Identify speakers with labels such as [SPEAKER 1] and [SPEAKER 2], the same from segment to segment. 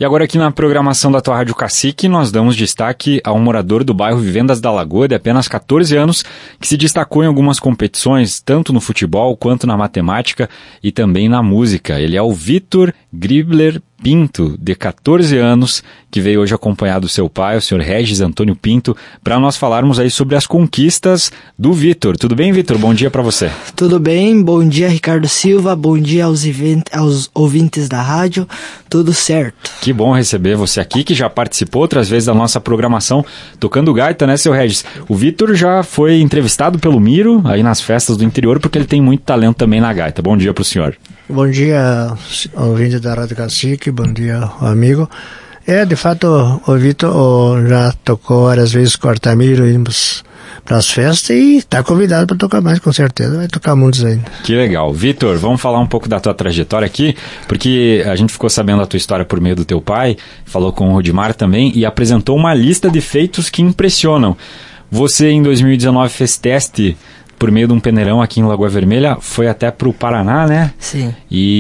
[SPEAKER 1] E agora aqui na programação da tua Rádio Cacique, nós damos destaque a um morador do bairro Vivendas da Lagoa, de apenas 14 anos, que se destacou em algumas competições, tanto no futebol quanto na matemática e também na música. Ele é o Vitor Gribler Pinto, de 14 anos, que veio hoje acompanhado do seu pai, o senhor Regis Antônio Pinto, para nós falarmos aí sobre as conquistas do Vitor. Tudo bem, Vitor? Bom dia para você.
[SPEAKER 2] Tudo bem, bom dia, Ricardo Silva, bom dia aos ouvintes da rádio, tudo certo.
[SPEAKER 1] Que bom receber você aqui, que já participou outras vezes da nossa programação tocando gaita, né, seu Regis? O Vitor já foi entrevistado pelo Miro, aí nas festas do interior, porque ele tem muito talento também na gaita. Bom dia para o senhor.
[SPEAKER 3] Bom dia, ouvinte da Rádio Cacique, bom dia, amigo. De fato, o Vitor já tocou várias vezes com o Artamiro, íamos para as festas e está convidado para tocar mais, com certeza, vai tocar muitos ainda.
[SPEAKER 1] Que legal. Vitor, vamos falar um pouco da tua trajetória aqui, porque a gente ficou sabendo a tua história por meio do teu pai, falou com o Rodimar também e apresentou uma lista de feitos que impressionam. Você, em 2019, fez teste por meio de um peneirão aqui em Lagoa Vermelha, foi até pro Paraná, né?
[SPEAKER 2] Sim.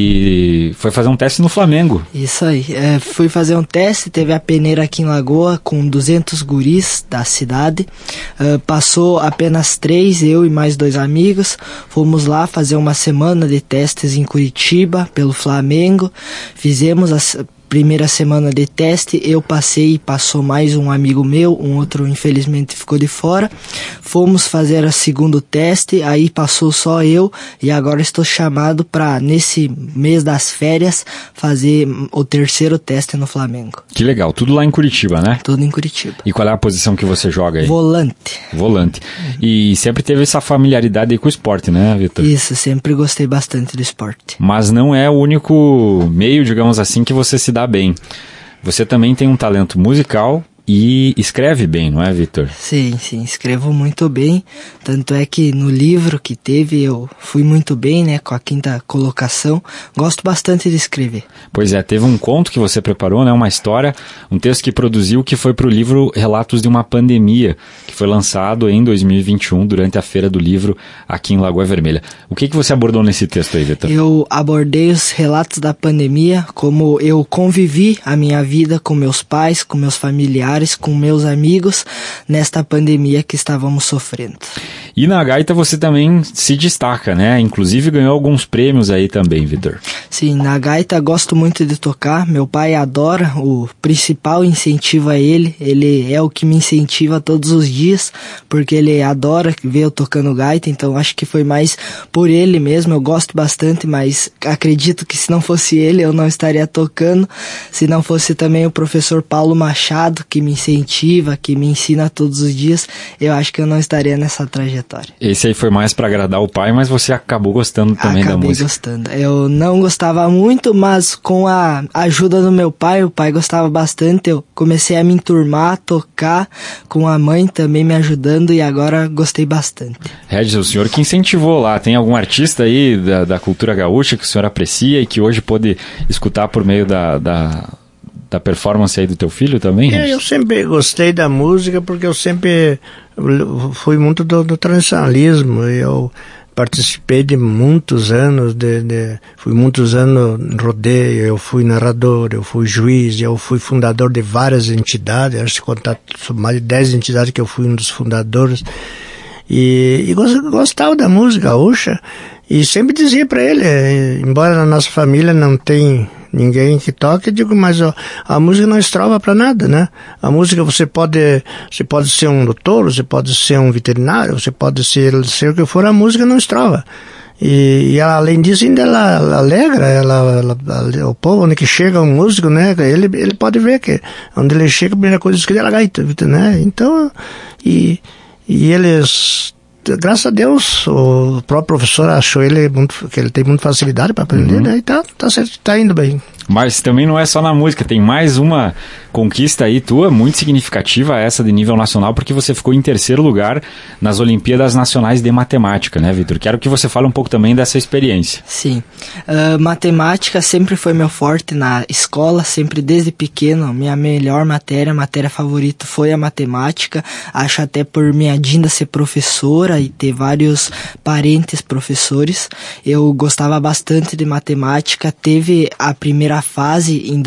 [SPEAKER 1] E foi fazer um teste no Flamengo.
[SPEAKER 2] Isso aí, fui fazer um teste, teve a peneira aqui em Lagoa com 200 guris da cidade, passou apenas 3, eu e mais 2 amigos, fomos lá fazer uma semana de testes em Curitiba, pelo Flamengo, fizemos a primeira semana de teste, eu passei e passou mais um amigo meu, um outro infelizmente ficou de fora. Fomos fazer o segundo teste, aí passou só eu e agora estou chamado para, nesse mês das férias, fazer o terceiro teste no Flamengo.
[SPEAKER 1] Que legal, tudo lá em Curitiba, né?
[SPEAKER 2] Tudo em Curitiba.
[SPEAKER 1] E qual é a posição que você joga aí?
[SPEAKER 2] Volante.
[SPEAKER 1] Volante. E sempre teve essa familiaridade aí com o esporte, né, Vitor?
[SPEAKER 2] Isso, sempre gostei bastante do esporte.
[SPEAKER 1] Mas não é o único meio, digamos assim, que você se dá bem. Você também tem um talento musical e escreve bem, não é, Vitor?
[SPEAKER 2] Sim, escrevo muito bem, tanto é que no livro que teve eu fui muito bem, né, com a 5ª colocação, gosto bastante de escrever.
[SPEAKER 1] Pois é, teve um conto que você preparou, né, uma história, um texto que produziu que foi para o livro Relatos de uma Pandemia, que foi lançado em 2021 durante a Feira do Livro aqui em Lagoa Vermelha. O que você abordou nesse texto aí, Vitor?
[SPEAKER 2] Eu abordei os relatos da pandemia, como eu convivi a minha vida com meus pais, com meus familiares, com meus amigos nesta pandemia que estávamos sofrendo.
[SPEAKER 1] E na gaita você também se destaca, né? Inclusive ganhou alguns prêmios aí também, Vitor.
[SPEAKER 2] Sim, na gaita gosto muito de tocar, meu pai adora, o principal incentivo é ele é o que me incentiva todos os dias, porque ele adora ver eu tocando gaita, então acho que foi mais por ele mesmo, eu gosto bastante, mas acredito que se não fosse ele eu não estaria tocando, se não fosse também o professor Paulo Machado, que me incentiva, que me ensina todos os dias, eu acho que eu não estaria nessa trajetória.
[SPEAKER 1] Esse aí foi mais para agradar o pai, mas você acabou gostando também da música.
[SPEAKER 2] Acabei gostando. Eu não gostava muito, mas com a ajuda do meu pai, o pai gostava bastante, eu comecei a me enturmar, tocar, com a mãe também me ajudando e agora gostei bastante.
[SPEAKER 1] Regis, o senhor que incentivou lá, tem algum artista aí da cultura gaúcha que o senhor aprecia e que hoje pode escutar por meio da performance aí do teu filho também?
[SPEAKER 3] Eu sempre gostei da música porque eu sempre fui muito do tradicionalismo. Eu participei de muitos anos, fui muitos anos em rodeio, eu fui narrador, eu fui juiz, eu fui fundador de várias entidades, acho que contar mais de 10 entidades que eu fui um dos fundadores. E gostava da música gaúcha e sempre dizia para ele, embora na nossa família não tem ninguém que toque, eu digo, mas a música não estrova para nada, né? A música você pode ser um doutor, você pode ser um veterinário, você pode ser o que for, a música não estrova. E além disso ainda ela alegra, o povo onde que chega um músico, né? Ele pode ver que onde ele chega a primeira coisa que ele é gaita, né? Então, e eles, graças a Deus, o próprio professor achou que ele tem muita facilidade para aprender, né? E tá certo, tá indo bem.
[SPEAKER 1] Mas também não é só na música, tem mais uma conquista aí tua, muito significativa essa de nível nacional, porque você ficou em terceiro lugar nas Olimpíadas Nacionais de Matemática, né, Vitor? Quero que você fale um pouco também dessa experiência.
[SPEAKER 2] Sim. Matemática sempre foi meu forte na escola, sempre desde pequeno. Minha melhor matéria favorita foi a matemática. Acho até por minha Dinda ser professora e ter vários parentes professores. Eu gostava bastante de matemática. Teve a primeira fase em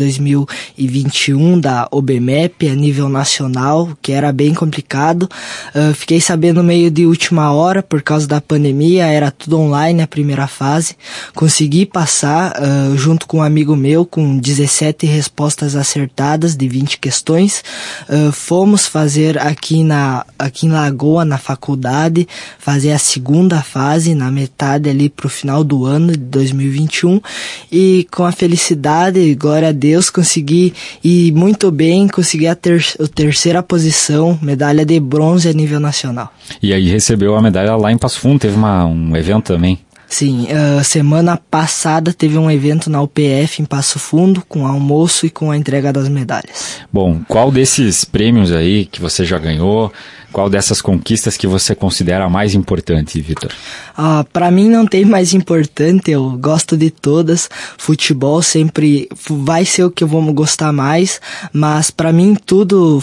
[SPEAKER 2] 2021 da OBMEP a nível nacional, que era bem complicado. Fiquei sabendo meio de última hora por causa da pandemia, era tudo online a primeira fase. Consegui passar junto com um amigo meu com 17 respostas acertadas de 20 questões. Fomos fazer aqui em Lagoa, na faculdade, fazer a segunda fase na metade ali pro final do ano de 2021 e com a felicidade, glória a Deus, consegui ir muito bem, consegui a terceira posição, medalha de bronze a nível nacional.
[SPEAKER 1] E aí recebeu a medalha lá em Passo Fundo, teve um evento também.
[SPEAKER 2] Sim, semana passada teve um evento na UPF em Passo Fundo, com almoço e com a entrega das medalhas.
[SPEAKER 1] Bom, qual desses prêmios aí que você já ganhou, qual dessas conquistas que você considera a mais importante, Vitor?
[SPEAKER 2] Para mim não tem mais importante, eu gosto de todas. Futebol sempre vai ser o que eu vou gostar mais, mas para mim tudo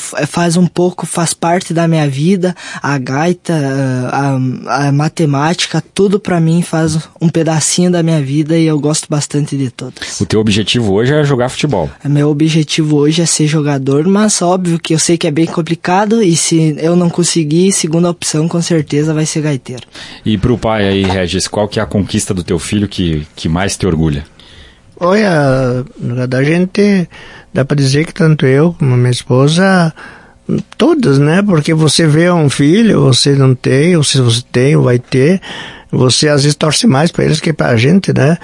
[SPEAKER 2] faz parte da minha vida. A gaita, a matemática, tudo para mim faz um pedacinho da minha vida e eu gosto bastante de todas.
[SPEAKER 1] O teu objetivo hoje é jogar futebol?
[SPEAKER 2] Meu objetivo hoje é ser jogador, mas óbvio que eu sei que é bem complicado e se eu não conseguir, segunda opção com certeza vai ser gaiteiro. E
[SPEAKER 1] pro pai aí, Regis, qual que é a conquista do teu filho que mais te orgulha?
[SPEAKER 3] Olha, da gente dá para dizer que tanto eu como minha esposa, todas, né? Porque você vê um filho, você não tem, ou se você tem, ou vai ter, você às vezes torce mais para eles que para a gente, né?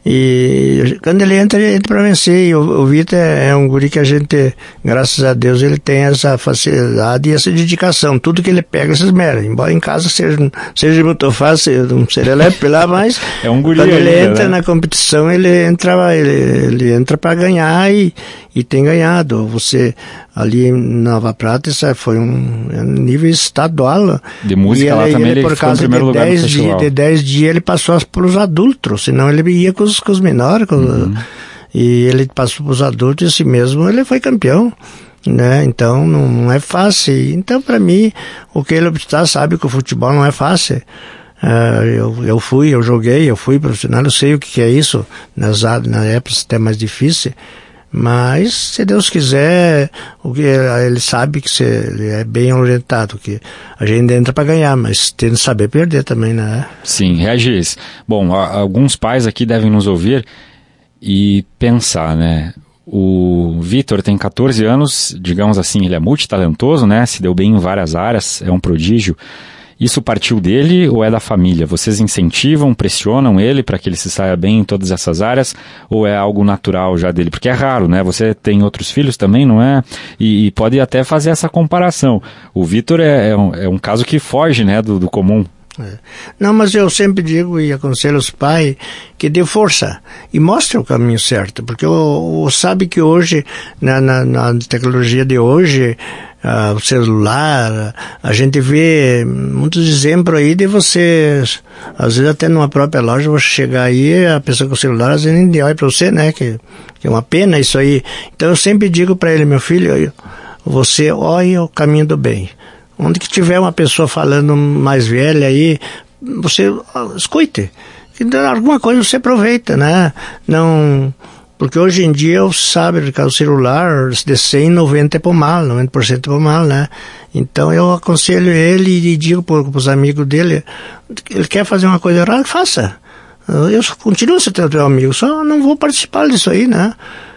[SPEAKER 3] E quando ele entra para vencer. E o Vitor é um guri que a gente, graças a Deus, ele tem essa facilidade e essa dedicação. Tudo que ele pega, se esmera. Embora em casa seja muito fácil, um serelepe lá, mas
[SPEAKER 1] é um guri
[SPEAKER 3] quando ele
[SPEAKER 1] ainda,
[SPEAKER 3] entra,
[SPEAKER 1] né?
[SPEAKER 3] Na competição, ele entra para ganhar e tem ganhado. Você ali em Nova Prata, isso foi um nível estadual.
[SPEAKER 1] De música lá também ele
[SPEAKER 3] por
[SPEAKER 1] ficou em
[SPEAKER 3] causa
[SPEAKER 1] primeiro lugar no festival.
[SPEAKER 3] De 10 dias ele passou para os adultos, senão ele ia com os menores. E ele passou para os adultos e assim mesmo ele foi campeão, né? Então não é fácil. Então para mim, o que ele está sabe que o futebol não é fácil. Eu joguei, eu fui profissional, eu sei o que é isso, na época até mais difícil. Mas, se Deus quiser, ele sabe que ele é bem orientado, que a gente entra para ganhar, mas tem que saber perder também, né?
[SPEAKER 1] Sim, Regis. Bom, alguns pais aqui devem nos ouvir e pensar, né? O Vitor tem 14 anos, digamos assim, ele é multitalentoso, né? Se deu bem em várias áreas, é um prodígio. Isso partiu dele ou é da família? Vocês incentivam, pressionam ele para que ele se saia bem em todas essas áreas ou é algo natural já dele? Porque é raro, né? Você tem outros filhos também, não é? E pode até fazer essa comparação. O Vitor é um caso que foge, né, do comum.
[SPEAKER 3] Não, mas eu sempre digo e aconselho os pais que dê força e mostre o caminho certo, porque sabe que hoje, na tecnologia de hoje, o celular, a gente vê muitos exemplos aí de você, às vezes até numa própria loja, você chegar aí, a pessoa com o celular, às vezes nem olha para você, né, que é uma pena isso aí. Então eu sempre digo para ele, meu filho, você olha o caminho do bem. Onde que tiver uma pessoa falando mais velha aí, você escute. Alguma coisa você aproveita, né? Não, porque hoje em dia, sabe, o celular de 100, 90% é por mal, 90% é por mal, né? Então eu aconselho ele e digo para os amigos dele, ele quer fazer uma coisa errada, faça. Eu continuo sendo teu amigo, só não vou participar disso aí, né?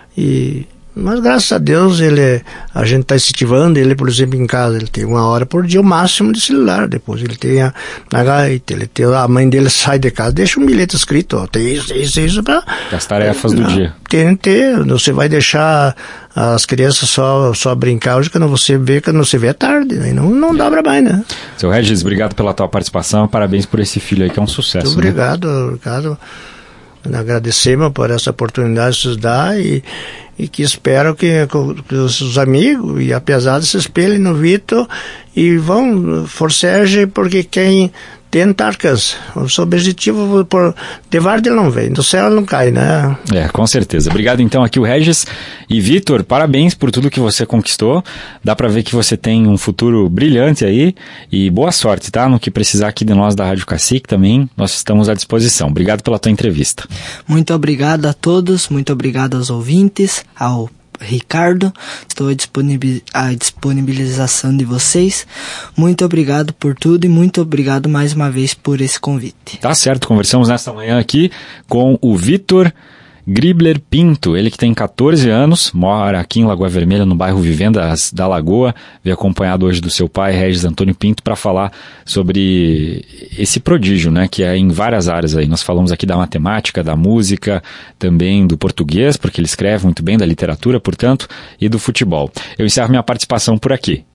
[SPEAKER 3] Mas graças a Deus a gente está incentivando ele, por exemplo, em casa, ele tem 1 hora por dia o máximo de celular, depois ele tem a gaita, a mãe dele sai de casa, deixa um bilhete escrito, ó, tem isso para
[SPEAKER 1] as tarefas do dia.
[SPEAKER 3] Você vai deixar as crianças só brincar hoje quando você vê é tarde, aí não dá para mais, né?
[SPEAKER 1] Seu Regis, obrigado pela tua participação, parabéns por esse filho aí que é um sucesso.
[SPEAKER 3] Muito obrigado, Ricardo. Agradecemos por essa oportunidade que nos dá e que espero que os amigos e a pesada se espelhem no Vitor e vão forcejar, porque quem tenta alcança. O seu objetivo de Varde não vem, do céu não cai, né?
[SPEAKER 1] Com certeza. Obrigado então aqui o Regis. E Vitor, parabéns por tudo que você conquistou. Dá pra ver que você tem um futuro brilhante aí e boa sorte, tá? No que precisar aqui de nós da Rádio Cacique também, nós estamos à disposição. Obrigado pela tua entrevista.
[SPEAKER 2] Muito obrigado a todos, muito obrigado aos ouvintes, ao Ricardo, estou à disponibilização de vocês. Muito obrigado por tudo e muito obrigado mais uma vez por esse convite.
[SPEAKER 1] Tá certo, conversamos nesta manhã aqui com o Vitor Gribler Pinto, ele que tem 14 anos, mora aqui em Lagoa Vermelha, no bairro Vivendas da Lagoa, veio acompanhado hoje do seu pai, Regis Antônio Pinto, para falar sobre esse prodígio, né, que é em várias áreas aí. Nós falamos aqui da matemática, da música, também do português, porque ele escreve muito bem, da literatura, portanto, e do futebol. Eu encerro minha participação por aqui.